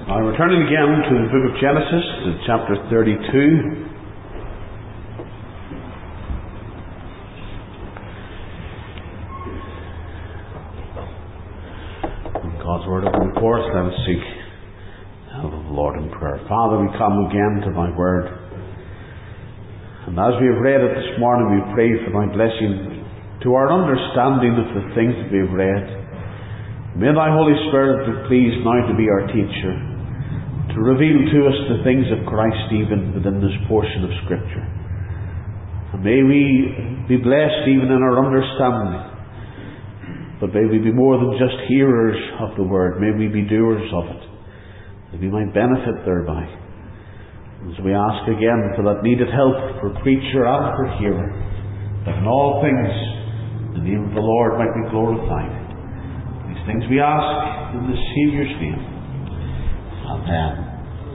Now we're turning again to the book of Genesis, to chapter 32. God's word open before us. Let us seek the help of the Lord in prayer. Father, we come again to thy word. And as we have read it this morning, we pray for thy blessing to our understanding of the things that we have read. May thy Holy Spirit be pleased now to be our teacher, to reveal to us the things of Christ even within this portion of Scripture. And may we be blessed even in our understanding, but may we be more than just hearers of the word. May we be doers of it, that we might benefit thereby. As we ask again for that needed help for preacher and for hearer, that in all things the name of the Lord might be glorified. These things we ask in the Saviour's name. Amen.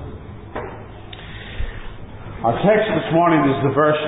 Our text this morning is the verse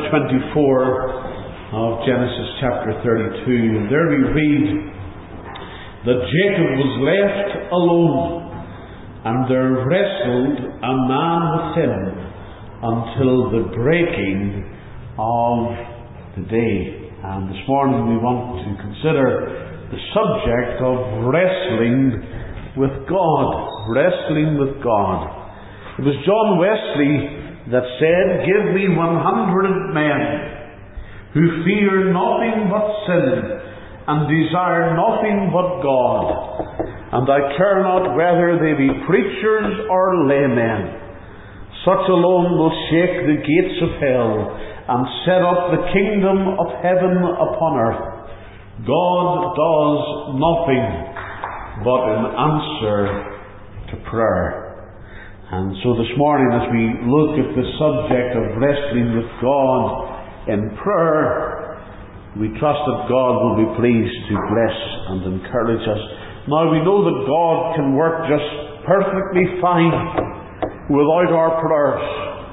24 of Genesis chapter 32. And there we read that Jacob was left alone, and there wrestled a man with him until the breaking of the day. And this morning we want to consider the subject of wrestling with God. Wrestling with God. It was John Wesley that said, "Give me 100 men who fear nothing but sin and desire nothing but God, and I care not whether they be preachers or laymen. Such alone will shake the gates of hell and set up the kingdom of heaven upon earth. God does nothing but in answer to prayer." And so this morning, as we look at the subject of wrestling with God in prayer, we trust that God will be pleased to bless and encourage us. Now we know that God can work just perfectly fine without our prayers.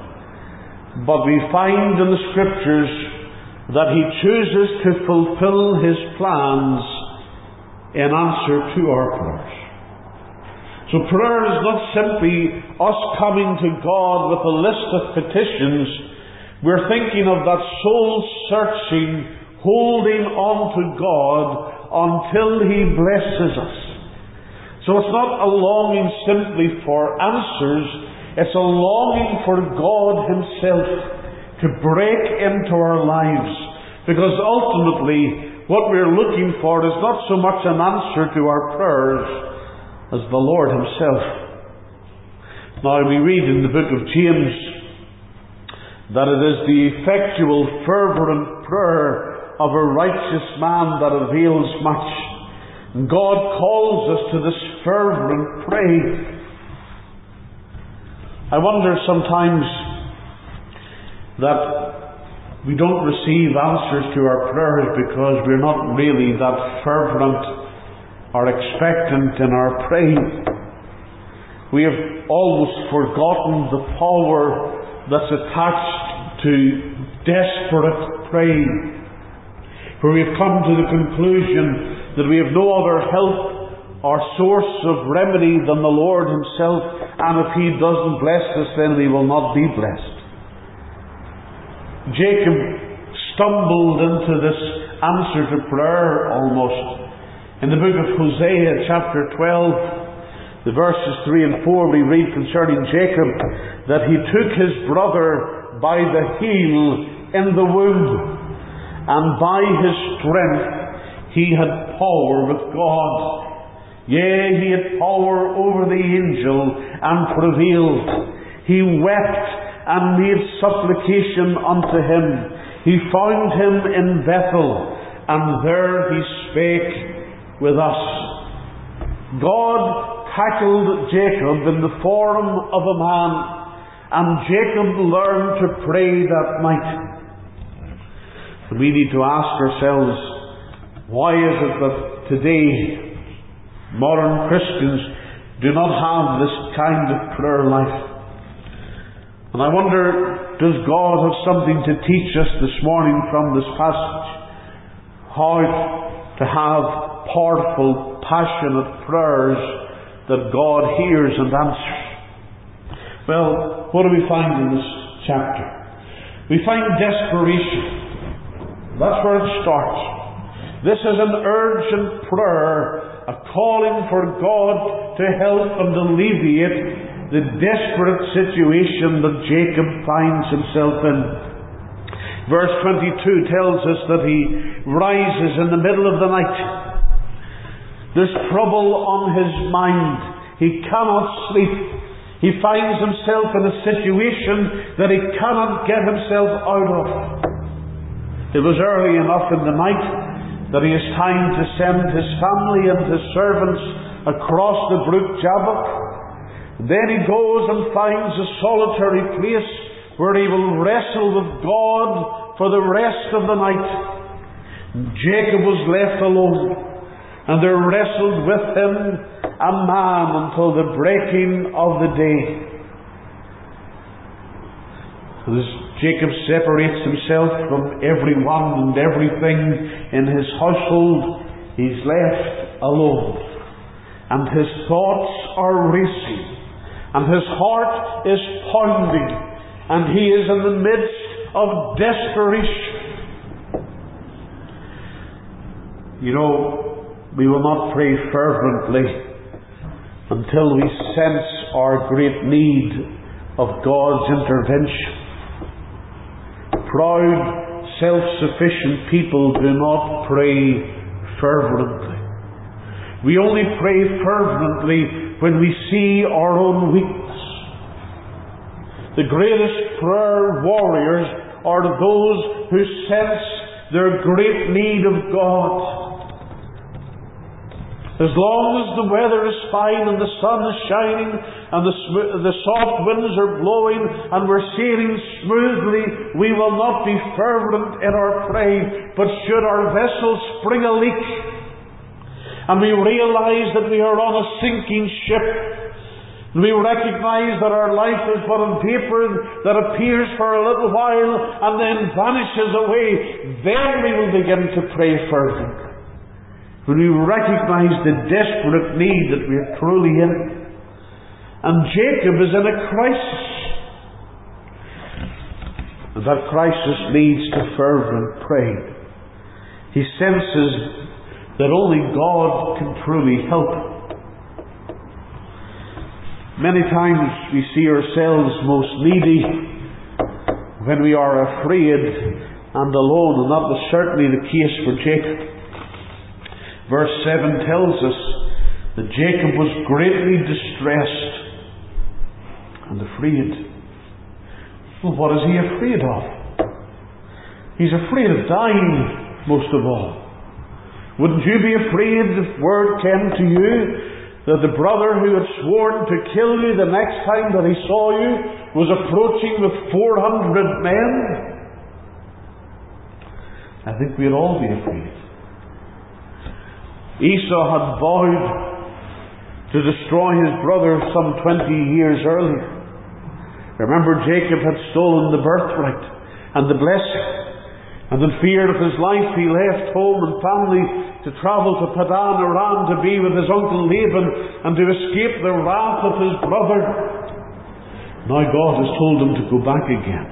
But we find in the Scriptures that He chooses to fulfill His plans in answer to our prayers. So prayer is not simply us coming to God with a list of petitions. We're thinking of that soul-searching, holding on to God until He blesses us. So it's not a longing simply for answers, it's a longing for God Himself to break into our lives. Because ultimately, what we're looking for is not so much an answer to our prayers as the Lord Himself. Now we read in the book of James that it is the effectual, fervent prayer of a righteous man that avails much. And God calls us to this fervent prayer. I wonder sometimes that we don't receive answers to our prayers because we're not really that fervent or expectant in our praying. We have almost forgotten the power that's attached to desperate praying, for we have come to the conclusion that we have no other help or source of remedy than the Lord Himself, and if He doesn't bless us, then we will not be blessed. Jacob stumbled into this answer to prayer almost. In the book of Hosea, chapter 12, the verses 3 and 4, we read concerning Jacob that he took his brother by the heel in the womb, and by his strength he had power with God. Yea, he had power over the angel and prevailed. He wept and made supplication unto him. He found him in Bethel, and there he spake with us. God tackled Jacob in the form of a man, and Jacob learned to pray that night. And we need to ask ourselves, why is it that today modern Christians do not have this kind of prayer life? And I wonder, does God have something to teach us this morning from this passage? How to have powerful, passionate prayers that God hears and answers. Well, what do we find in this chapter? We find desperation. That's where it starts. This is an urgent prayer, a calling for God to help and alleviate the desperate situation that Jacob finds himself in. Verse 22 tells us that he rises in the middle of the night. There's trouble on his mind. He cannot sleep. He finds himself in a situation that he cannot get himself out of. It was early enough in the night that he has time to send his family and his servants across the brook Jabbok. Then he goes and finds a solitary place where he will wrestle with God for the rest of the night. Jacob was left alone. And there wrestled with him a man until the breaking of the day. And as Jacob separates himself from everyone and everything in his household, he's left alone. And his thoughts are racing. And his heart is pounding. And he is in the midst of desperation. You know, we will not pray fervently until we sense our great need of God's intervention. Proud, self-sufficient people do not pray fervently. We only pray fervently when we see our own weakness. The greatest prayer warriors are those who sense their great need of God. As long as the weather is fine and the sun is shining and the soft winds are blowing and we're sailing smoothly, we will not be fervent in our praying. But should our vessel spring a leak and we realize that we are on a sinking ship, and we recognize that our life is but a vapor that appears for a little while and then vanishes away, then we will begin to pray fervently. When we recognize the desperate need that we are truly in. And Jacob is in a crisis. And that crisis leads to fervent prayer. He senses that only God can truly help. Many times we see ourselves most needy when we are afraid and alone, and that was certainly the case for Jacob. Verse 7 tells us that Jacob was greatly distressed and afraid. Well, what is he afraid of? He's afraid of dying, most of all. Wouldn't you be afraid if word came to you that the brother who had sworn to kill you the next time that he saw you was approaching with 400 men? I think we'd all be afraid. Esau had vowed to destroy his brother some 20 years earlier. Remember, Jacob had stolen the birthright and the blessing. And in fear of his life, he left home and family to travel to Padan Aram to be with his uncle Laban and to escape the wrath of his brother. Now God has told him to go back again.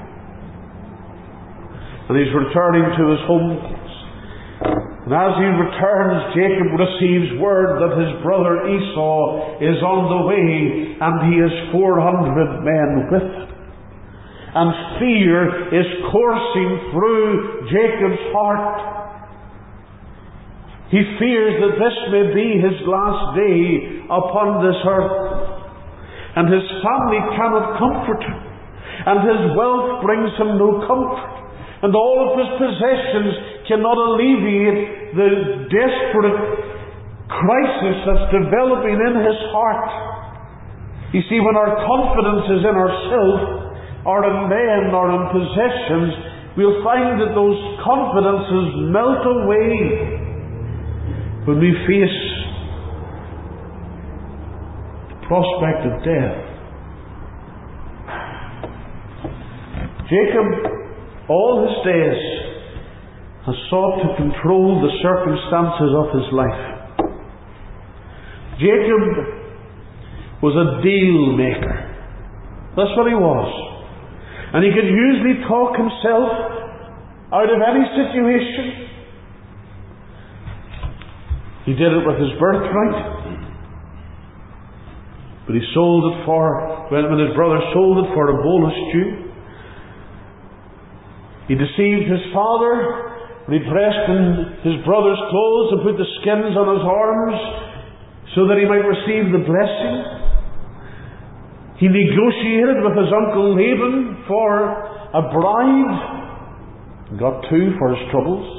And he's returning to his home. And as he returns, Jacob receives word that his brother Esau is on the way and he has 400 men with him. And fear is coursing through Jacob's heart. He fears that this may be his last day upon this earth. And his family cannot comfort him. And his wealth brings him no comfort. And all of his possessions cannot alleviate the desperate crisis that's developing in his heart. You see, when our confidence is in ourselves, or in men, or in possessions, we'll find that those confidences melt away when we face the prospect of death. Jacob, all his days, has sought to control the circumstances of his life. Jacob was a deal maker. That's what he was. And he could usually talk himself out of any situation. He did it with his birthright. But he sold it when his brother sold it for a bowl of stew. He deceived his father when he dressed in his brother's clothes and put the skins on his arms so that he might receive the blessing. He negotiated with his uncle Laban for a bride and got 2 for his troubles.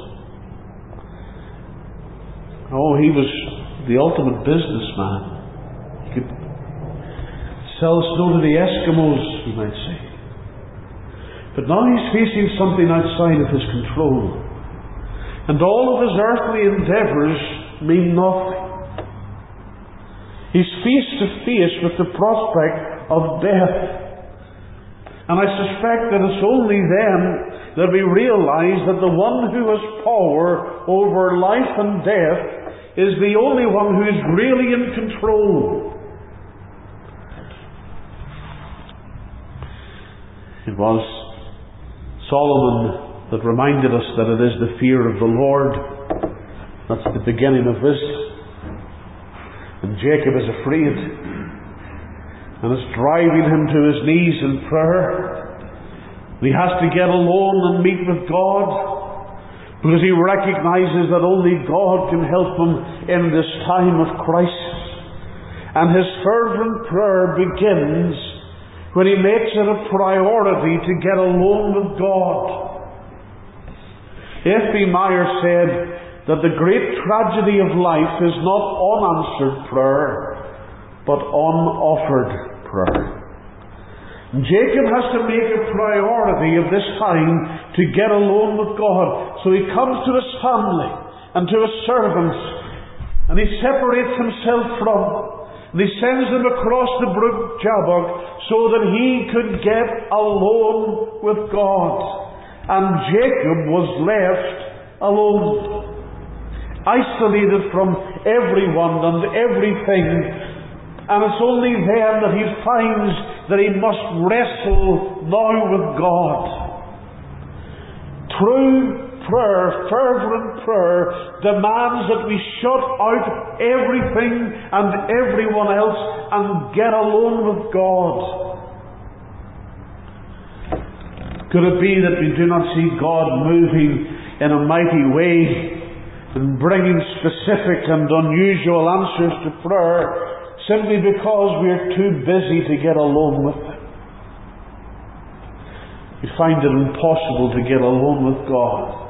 Oh, he was the ultimate businessman. He could sell snow to the Eskimos, we might say. But now he's facing something outside of his control. And all of his earthly endeavours mean nothing. He's face to face with the prospect of death. And I suspect that it's only then that we realize that the one who has power over life and death is the only one who is really in control. It was Solomon that reminded us that it is the fear of the Lord that's the beginning of wisdom. And Jacob is afraid, and it's driving him to his knees in prayer. He has to get alone and meet with God, because he recognizes that only God can help him in this time of crisis. And his fervent prayer begins when he makes it a priority to get alone with God. F.B. Meyer said that the great tragedy of life is not unanswered prayer, but unoffered prayer. Jacob has to make a priority of this time to get alone with God. So he comes to his family and to his servants, and he separates himself from them. And he sends them across the brook Jabbok so that he could get alone with God. And Jacob was left alone, isolated from everyone and everything. And it's only then that he finds that he must wrestle now with God. True prayer, fervent prayer, demands that we shut out everything and everyone else and get alone with God. Could it be that we do not see God moving in a mighty way and bringing specific and unusual answers to prayer simply because we are too busy to get alone with Him? We find it impossible to get alone with God.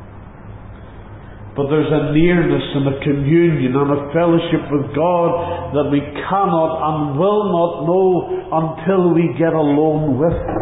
But there's a nearness and a communion and a fellowship with God that we cannot and will not know until we get alone with Him.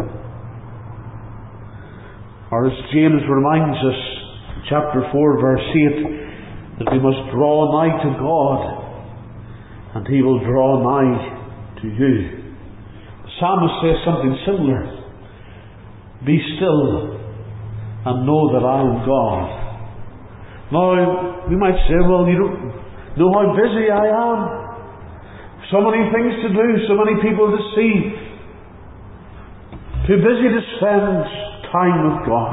Or as James reminds us, chapter 4, verse 8, that we must draw nigh to God, and He will draw nigh to you. The psalmist says something similar. Be still and know that I am God. Now, we might say, well, you don't know how busy I am. So many things to do, so many people to see. Too busy to spend time with God.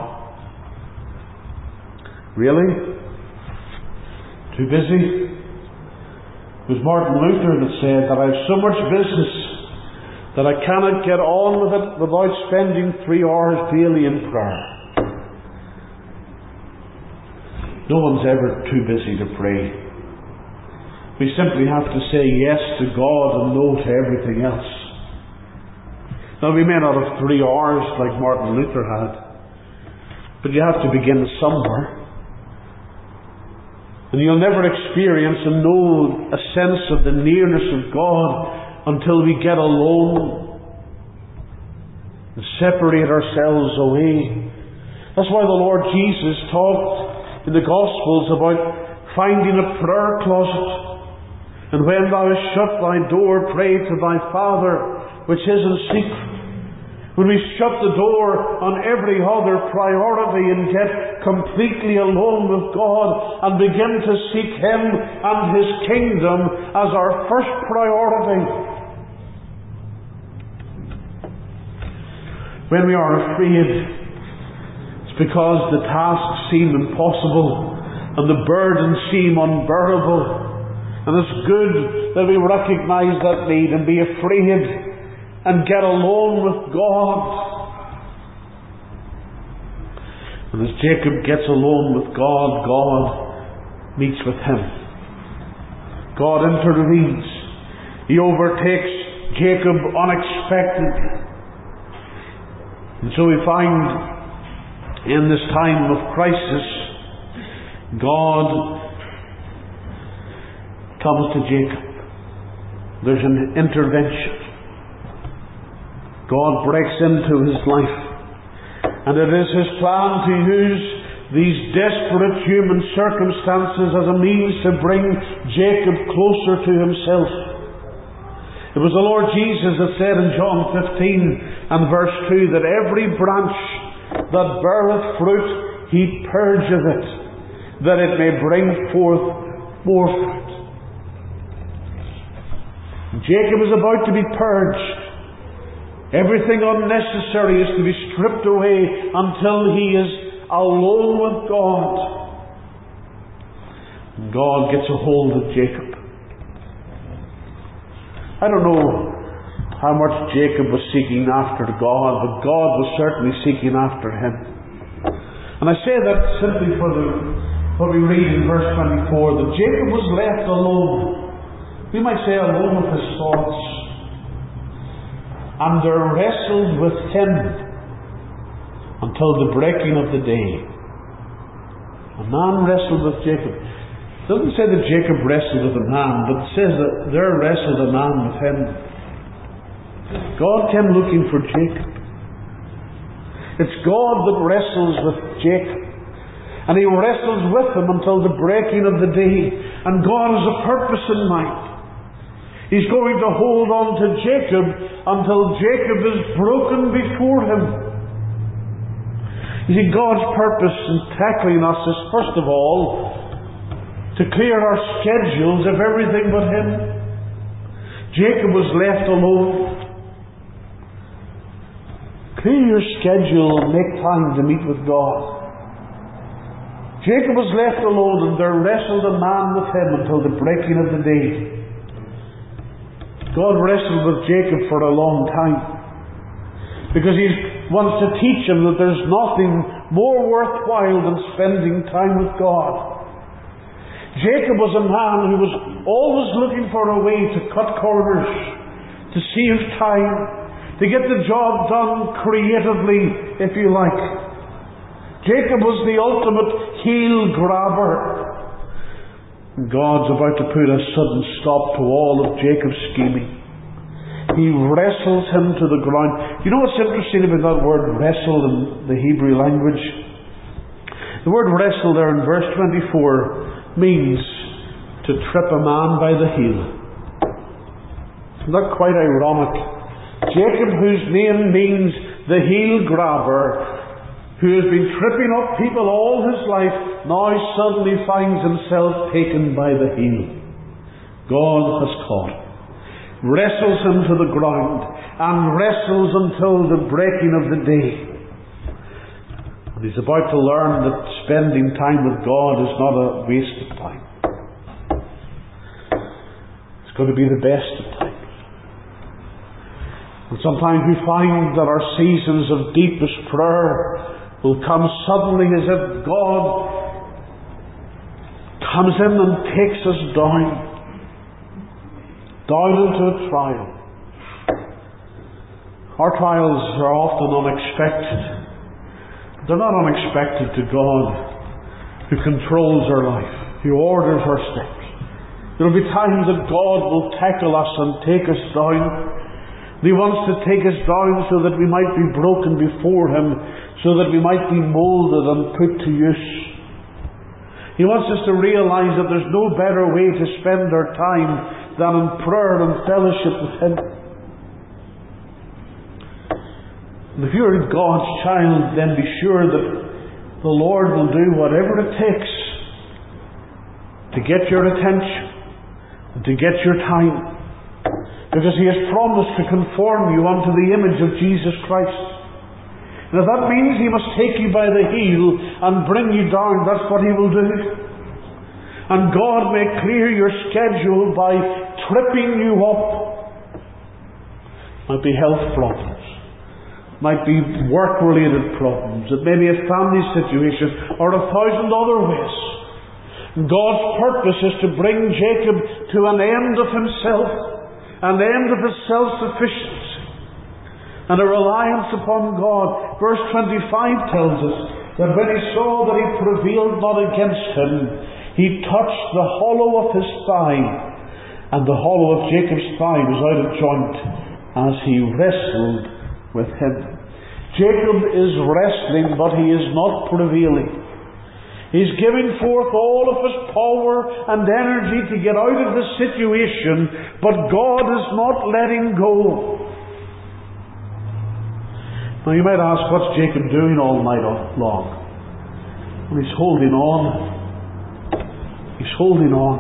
Really? Too busy? It was Martin Luther that said that I have so much business that I cannot get on with it without spending 3 hours daily in prayer. No one's ever too busy to pray. We simply have to say yes to God and no to everything else. Now, we may not have 3 hours like Martin Luther had, but you have to begin somewhere. And you'll never experience and know a sense of the nearness of God until we get alone and separate ourselves away. That's why the Lord Jesus talked in the Gospels about finding a prayer closet. And when thou hast shut thy door, pray to thy Father which is in secret. When we shut the door on every other priority and get completely alone with God and begin to seek Him and His kingdom as our first priority, when we are afraid, it's because the tasks seem impossible and the burdens seem unbearable. And it's good that we recognize that need and be afraid and get alone with God. And as Jacob gets alone with God, God meets with him. God intervenes. He overtakes Jacob unexpectedly. And so we find in this time of crisis, God comes to Jacob. There's an intervention. God breaks into his life. And it is his plan to use these desperate human circumstances as a means to bring Jacob closer to himself. It was the Lord Jesus that said in John 15 and verse 2 that every branch that beareth fruit, he purgeth it, that it may bring forth more fruit. Jacob is about to be purged. Everything unnecessary is to be stripped away until he is alone with God. And God gets a hold of Jacob. I don't know how much Jacob was seeking after God, but God was certainly seeking after him. And I say that simply for what we read in verse 24, that Jacob was left alone. We might say alone with his thoughts. And there wrestled with him until the breaking of the day. A man wrestled with Jacob. It doesn't say that Jacob wrestled with a man, but it says that there wrestled a man with him. God came looking for Jacob. It's God that wrestles with Jacob. And he wrestles with him until the breaking of the day. And God has a purpose in mind. He's going to hold on to Jacob until Jacob is broken before him. You see, God's purpose in tackling us is, first of all, to clear our schedules of everything but him. Jacob was left alone. Clear your schedule and make time to meet with God. Jacob was left alone, and there wrestled a man with him until the breaking of the day. God wrestled with Jacob for a long time, because he wants to teach him that there's nothing more worthwhile than spending time with God. Jacob was a man who was always looking for a way to cut corners, to save time, to get the job done creatively, if you like. Jacob was the ultimate heel grabber. God's about to put a sudden stop to all of Jacob's scheming. He wrestles him to the ground. You know what's interesting about that word wrestle in the Hebrew language? The word wrestle there in verse 24 means to trip a man by the heel. Isn't that quite ironic? Jacob, whose name means the heel grabber, who has been tripping up people all his life, now suddenly finds himself taken by the heel. God has caught him, wrestles him to the ground, and wrestles until the breaking of the day. And he's about to learn that spending time with God is not a waste of time. It's going to be the best of times. And sometimes we find that our seasons of deepest prayer will come suddenly as if God comes in and takes us down into a trial. Our trials are often unexpected. They're not unexpected to God, who controls our life, who orders our steps. There will be times that God will tackle us and take us down. He wants to take us down so that we might be broken before Him, so that we might be moulded and put to use. He wants us to realize that there's no better way to spend our time than in prayer and fellowship with Him. And if you're God's child, then be sure that the Lord will do whatever it takes to get your attention and to get your time. Because He has promised to conform you unto the image of Jesus Christ. And if that means He must take you by the heel and bring you down, that's what He will do. And God may clear your schedule by tripping you up. Might be health problems. Might be work-related problems. It may be a family situation or 1,000 other ways. God's purpose is to bring Jacob to an end of himself, an end of his self-sufficiency, and a reliance upon God. Verse 25 tells us that when he saw that he prevailed not against him, he touched the hollow of his thigh, and the hollow of Jacob's thigh was out of joint as he wrestled with him. Jacob is wrestling, but he is not prevailing. He's giving forth all of his power and energy to get out of this situation, but God is not letting go. Now you might ask, what's Jacob doing all night long? Well, he's holding on. He's holding on.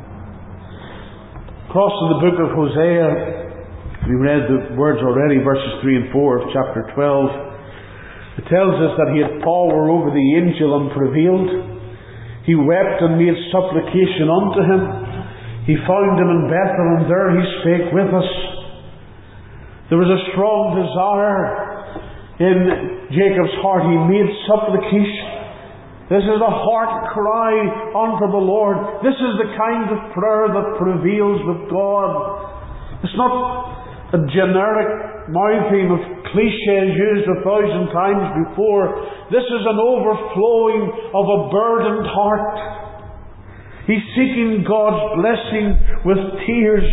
Across in the book of Hosea, we read the words already, verses 3 and 4 of chapter 12. It tells us that he had power over the angel and prevailed. He wept and made supplication unto him. He found him in Bethel, and there he spake with us. There was a strong desire in Jacob's heart. He made supplication. This is a heart cry unto the Lord. This is the kind of prayer that prevails with God. It's not a generic mouthing of cliches used 1,000 times before. This is an overflowing of a burdened heart. He's seeking God's blessing with tears.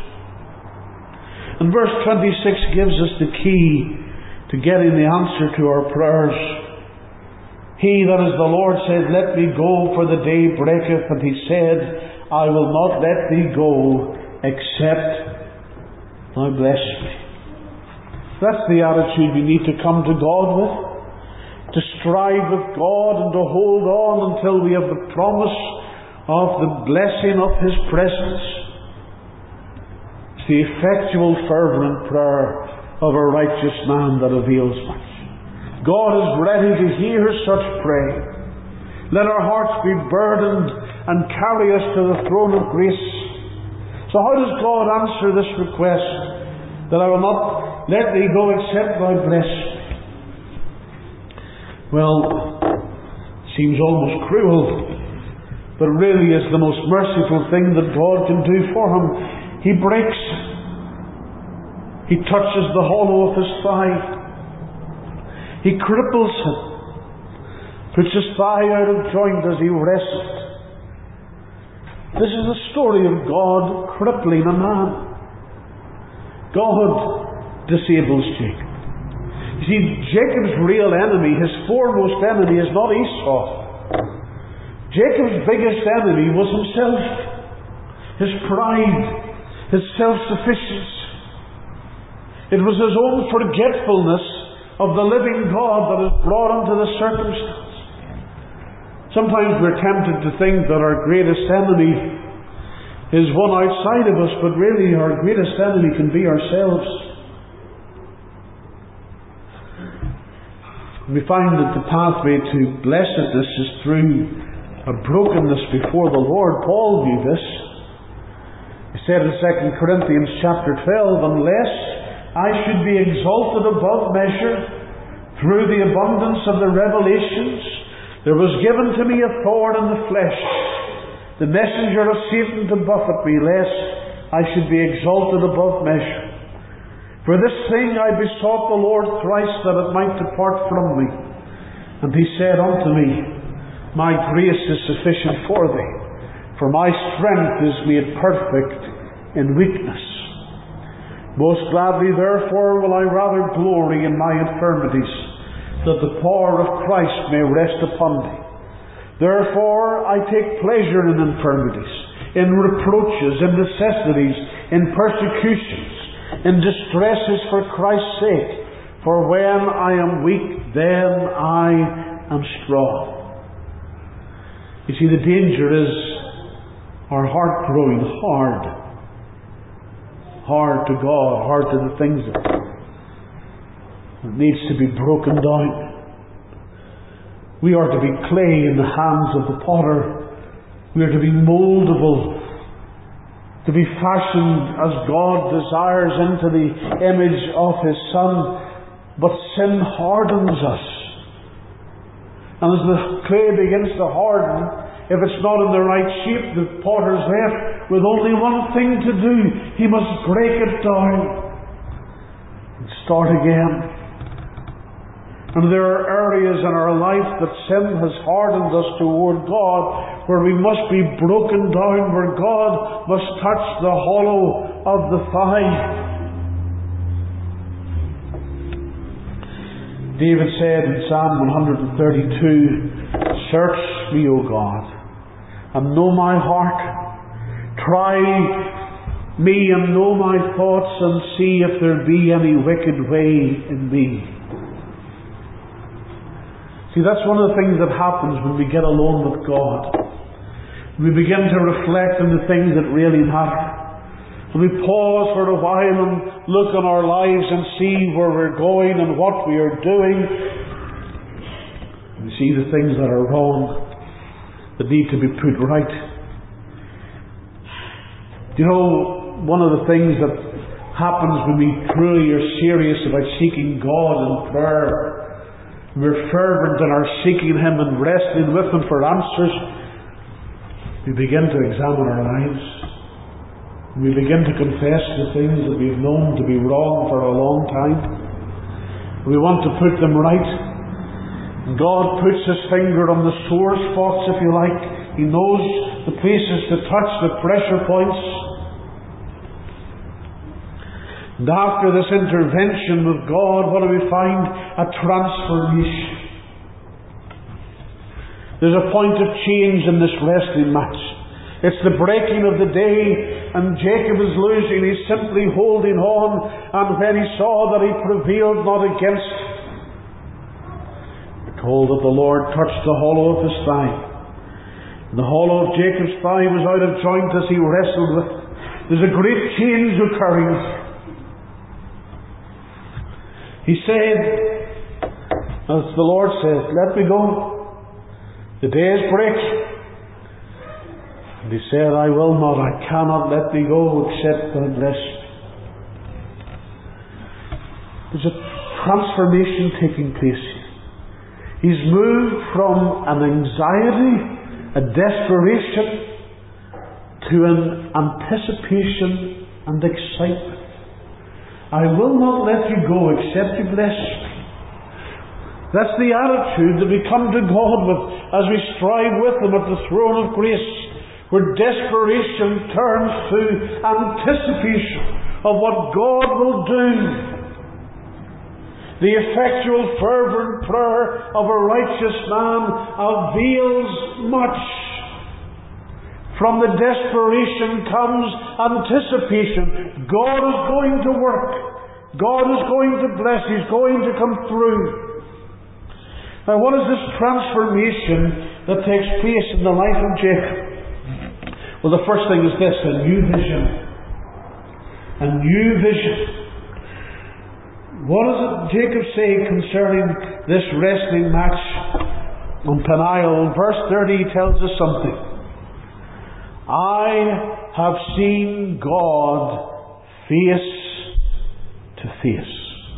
And verse 26 gives us the key to getting the answer to our prayers. He that is the Lord said, Let me go, for the day breaketh. And he said, I will not let thee go, except thou bless me. That's the attitude we need to come to God with. To strive with God and to hold on until we have the promise of the blessing of His presence. It's the effectual fervent prayer of a righteous man that avails much. God is ready to hear such prayer. Let our hearts be burdened and carry us to the throne of grace. So how does God answer this request? That I will not let thee go except thou bless me. Well, it seems almost cruel, but really is the most merciful thing that God can do for him. He breaks him. He touches the hollow of his thigh. He cripples him. Puts his thigh out of joint as he wrestled. This is the story of God crippling a man. God disables Jacob. You see, Jacob's real enemy, his foremost enemy, is not Esau. Jacob's biggest enemy was himself. His pride. His self-sufficiency. It was his own forgetfulness of the living God that has brought him to the circumstance. Sometimes we're tempted to think that our greatest enemy is one outside of us, but really our greatest enemy can be ourselves. We find that the pathway to blessedness is through a brokenness before the Lord. Paul knew this. He said in 2 Corinthians chapter 12, Unless I should be exalted above measure through the abundance of the revelations, there was given to me a thorn in the flesh, the messenger of Satan to buffet me, lest I should be exalted above measure. For this thing I besought the Lord thrice, that it might depart from me. And he said unto me, My grace is sufficient for thee, for my strength is made perfect in weakness. Most gladly therefore will I rather glory in my infirmities, that the power of Christ may rest upon me. Therefore I take pleasure in infirmities, in reproaches, in necessities, in persecutions, in distresses for Christ's sake. For when I am weak, then I am strong. You see, the danger is our heart growing hard. Hard to God, hard to the things of God. It needs to be broken down. We are to be clay in the hands of the potter. We are to be moldable, to be fashioned as God desires into the image of His Son. But sin hardens us. And as the clay begins to harden, if it's not in the right shape, the potter's left with only one thing to do. He must break it down and start again. And there are areas in our life that sin has hardened us toward God, where we must be broken down, where God must touch the hollow of the thigh. David said in Psalm 132, "Search me, O God, and know my heart. Try me and know my thoughts, and see if there be any wicked way in me." See, that's one of the things that happens when we get alone with God. We begin to reflect on the things that really matter. When we pause for a while and look on our lives and see where we're going and what we are doing, we see the things that are wrong, that need to be put right. You know, one of the things that happens when we truly are serious about seeking God in prayer, we're fervent in our seeking Him and wrestling with Him for answers, we begin to examine our lives. We begin to confess the things that we've known to be wrong for a long time. We want to put them right. And God puts His finger on the sore spots, if you like. He knows the places to touch, the pressure points. And after this intervention with God, what do we find? A transformation. There's a point of change in this wrestling match. It's the breaking of the day, and Jacob is losing. He's simply holding on, and when he saw that he prevailed not against, we're told that the Lord touched the hollow of his thigh. And the hollow of Jacob's thigh was out of joint as he wrestled with. There's a great change occurring. He said, as the Lord says, "Let me go. The day is break." And he said, "I will not, I cannot let thee go except thou bless me." There's a transformation taking place here. He's moved from an anxiety, a desperation, to an anticipation and excitement. "I will not let you go except you bless me." That's the attitude that we come to God with as we strive with Him at the throne of grace, where desperation turns to anticipation of what God will do. The effectual fervent prayer of a righteous man avails much. From the desperation comes anticipation. God is going to work. God is going to bless. He's going to come through. Now, what is this transformation that takes place in the life of Jacob? Well, the first thing is this: a new vision. A new vision. What does Jacob say concerning this wrestling match on Peniel? In verse 30 he tells us something. "I have seen God face to face."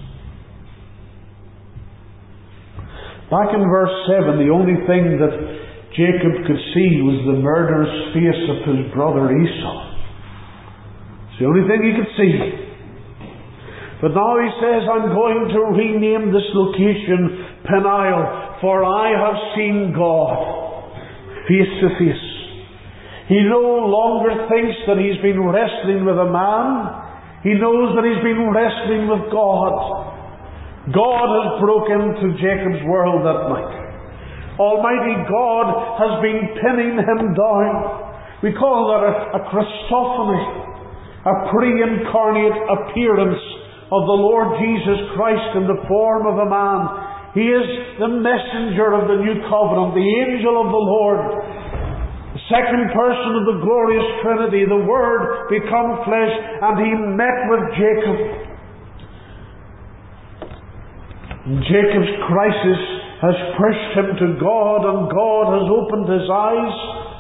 Back in verse 7, the only thing that Jacob could see was the murderous face of his brother Esau. It's the only thing he could see. But now he says, "I'm going to rename this location Peniel, for I have seen God face to face." He no longer thinks that he's been wrestling with a man. He knows that he's been wrestling with God. God has broken into Jacob's world that night. Almighty God has been pinning him down. We call that a Christophany, a pre-incarnate appearance of the Lord Jesus Christ in the form of a man. He is the messenger of the new covenant, the angel of the Lord, the second person of the glorious Trinity, the Word become flesh, and he met with Jacob. Jacob's crisis has pushed him to God, and God has opened his eyes.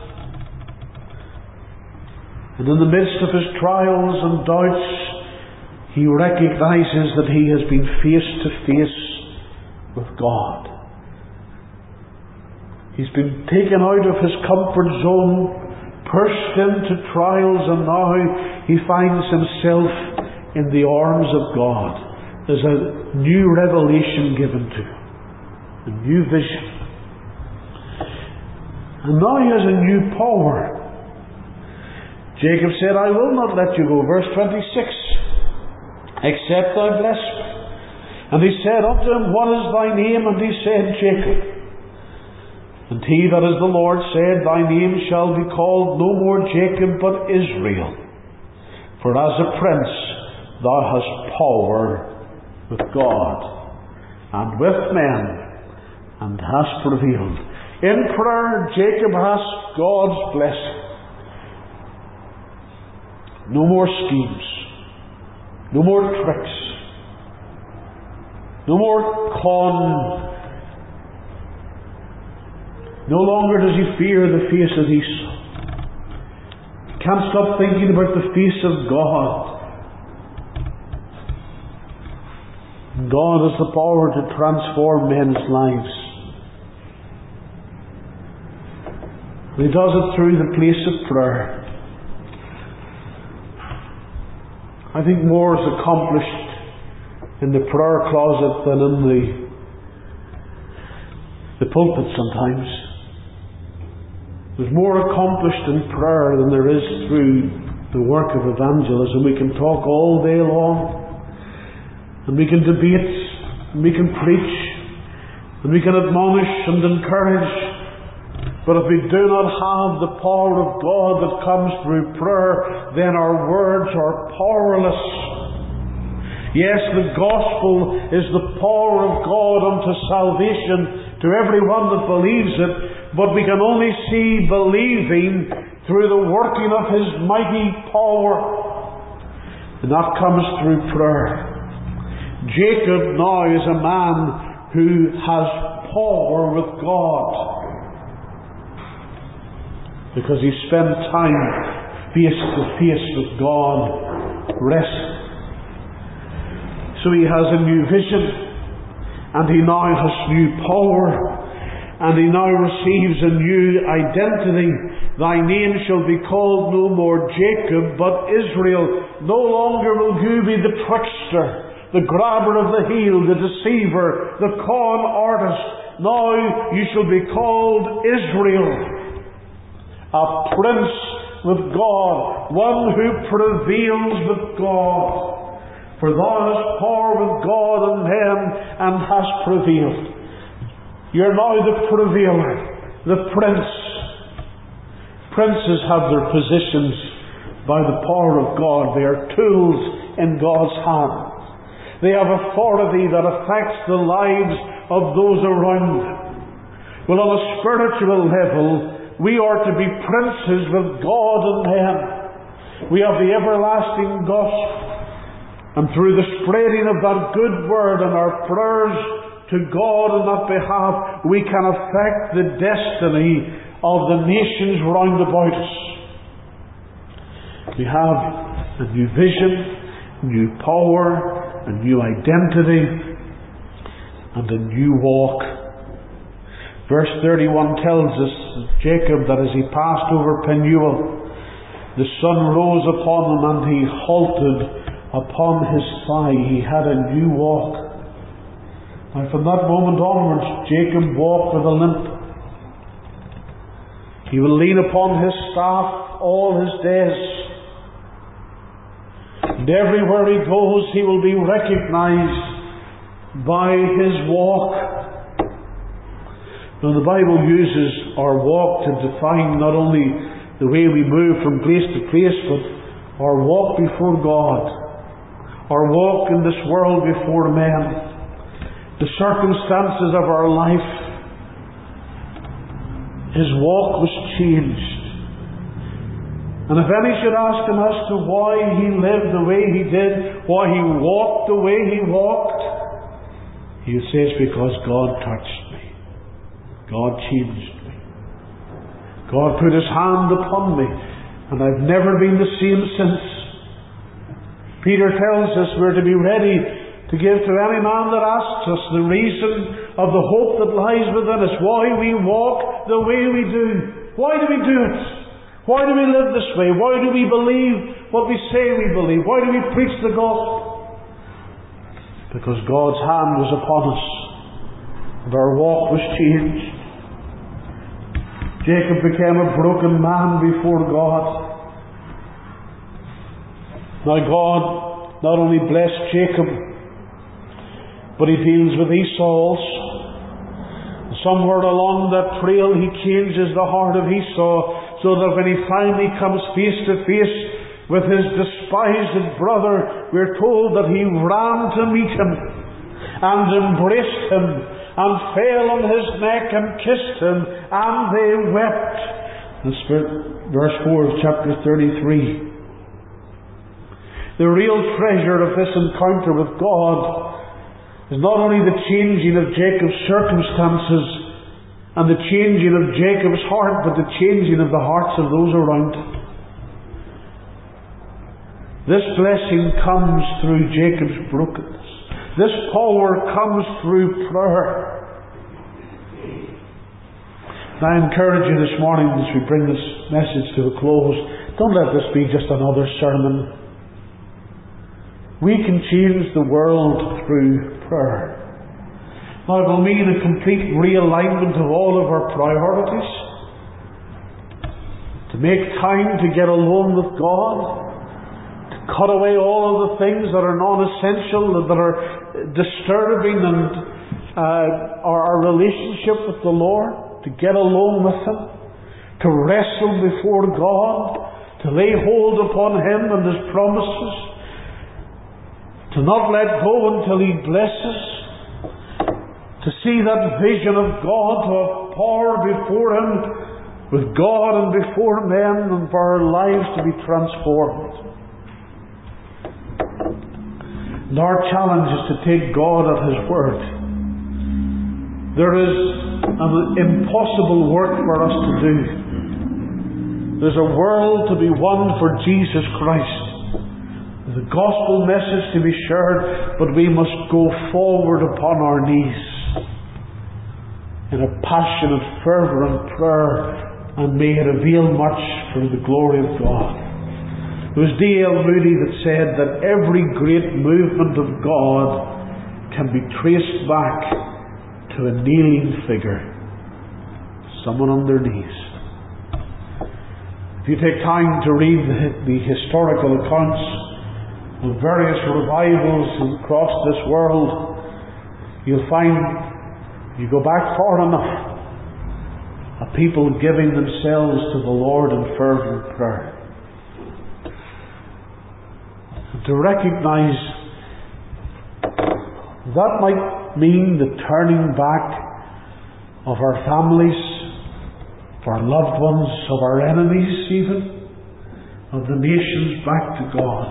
And in the midst of his trials and doubts, he recognizes that he has been face to face with God. He's been taken out of his comfort zone, pushed into trials, and now he finds himself in the arms of God. There's a new revelation given to him, a new vision. And now he has a new power. Jacob said, I will not let you go. Verse 26, except thou bless me. And he said unto him, what is thy name? And he said, Jacob. And he that is the Lord said, thy name shall be called no more Jacob, but Israel. For as a prince thou hast power with God and with men, and hast prevailed. In prayer, Jacob has God's blessing. No more schemes, no more tricks, no more con. No longer does he fear the face of Esau. He can't stop thinking about the face of God. God has the power to transform men's lives. He does it through the place of prayer. I think more is accomplished in the prayer closet than in the pulpit sometimes. There's more accomplished in prayer than there is through the work of evangelism. We can talk all day long, and we can debate, and we can preach, and we can admonish and encourage, but if we do not have the power of God that comes through prayer, then our words are powerless. Yes, the gospel is the power of God unto salvation to everyone that believes it, but we can only see believing through the working of His mighty power. And that comes through prayer. Jacob now is a man who has power with God, because he spent time face to face with God, rest. So he has a new vision, and he now has new power, and he now receives a new identity. Thy name shall be called no more Jacob, but Israel. No longer will you be the trickster, the grabber of the heel, the deceiver, the con artist. Now you shall be called Israel, a prince with God, one who prevails with God. For thou hast power with God and men, and hast prevailed. You're now the prevailer, the prince. Princes have their positions by the power of God. They are tools in God's hands. They have authority that affects the lives of those around them. Well, on a spiritual level, we are to be princes with God and men. We have the everlasting gospel, and through the spreading of that good word and our prayers to God on that behalf, we can affect the destiny of the nations round about us. We have a new vision, new power, a new identity, and a new walk. Verse 31 tells us that Jacob, that as he passed over Penuel, the sun rose upon him, and he halted upon his thigh. He had a new walk. And from that moment onwards, Jacob walked with a limp. He will lean upon his staff all his days. And everywhere he goes, he will be recognized by his walk. Now, the Bible uses our walk to define not only the way we move from place to place, but our walk before God, our walk in this world before men, the circumstances of our life. His walk was changed. And if any should ask him as to why he lived the way he did, why he walked the way he walked, You say it's because God touched me. God changed me. God put His hand upon me, and I've never been the same since. Peter tells us we're to be ready to give to any man that asks us the reason of the hope that lies within us, why we walk the way we do. Why do we do it? Why do we live this way? Why do we believe what we say we believe? Why do we preach the gospel? Because God's hand was upon us, and our walk was changed. Jacob became a broken man before God. Now God not only blessed Jacob, but He deals with Esau also. Somewhere along that trail He changes the heart of Esau, so that when he finally comes face to face with his despised brother, we're told that he ran to meet him and embraced him and fell on his neck and kissed him, and they wept. That's verse 4 of chapter 33. The real treasure of this encounter with God is not only the changing of Jacob's circumstances and the changing of Jacob's heart, but the changing of the hearts of those around him. This blessing comes through Jacob's brokenness. This power comes through prayer. And I encourage you this morning, as we bring this message to a close, don't let this be just another sermon. We can change the world through prayer. Now, it will mean a complete realignment of all of our priorities. To make time to get alone with God. To cut away all of the things that are non-essential, that are disturbing and our relationship with the Lord. To get alone with Him. To wrestle before God. To lay hold upon Him and His promises. To not let go until He blesses. To see that vision of God, to have power before Him, with God and before men, and for our lives to be transformed. And our challenge is to take God at His word. There is an impossible work for us to do. There's a world to be won for Jesus Christ. There's a gospel message to be shared, but we must go forward upon our knees in a passionate, fervent prayer, and may it avail much for the glory of God. It was D.L. Moody that said that every great movement of God can be traced back to a kneeling figure, someone on their knees. If you take time to read the historical accounts of various revivals across this world, you'll find, you go back far enough, a people giving themselves to the Lord in fervent prayer. And to recognize that might mean the turning back of our families, of our loved ones, of our enemies even, of the nations back to God.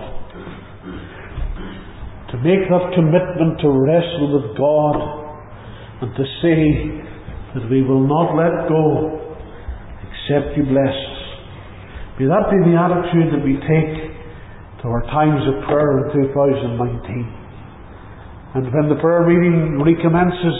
To make that commitment to wrestle with God, and to say that we will not let go except You bless us. May that be the attitude that we take to our times of prayer in 2019. And when the prayer meeting recommences,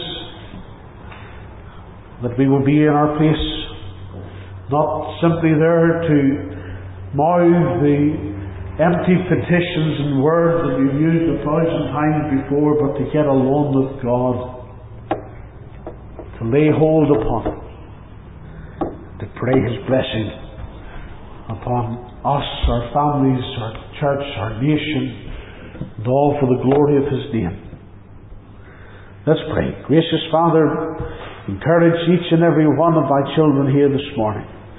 that we will be in our place, not simply there to mouth the empty petitions and words that we've used 1,000 times before, but to get alone with God. To lay hold upon Him, to pray His blessing upon us, our families, our church, our nation, and all for the glory of His name. Let's pray. Gracious Father, encourage each and every one of Thy children here this morning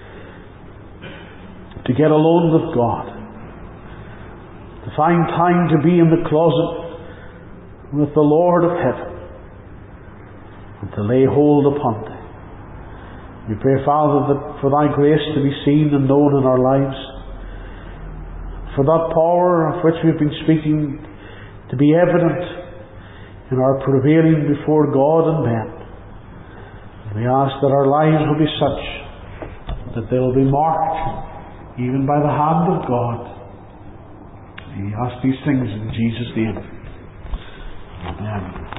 to get alone with God, to find time to be in the closet with the Lord of heaven, and to lay hold upon Thee. We pray, Father, that for Thy grace to be seen and known in our lives, for that power of which we've been speaking to be evident in our prevailing before God and men. We ask that our lives will be such that they will be marked even by the hand of God. We ask these things in Jesus' name. Amen.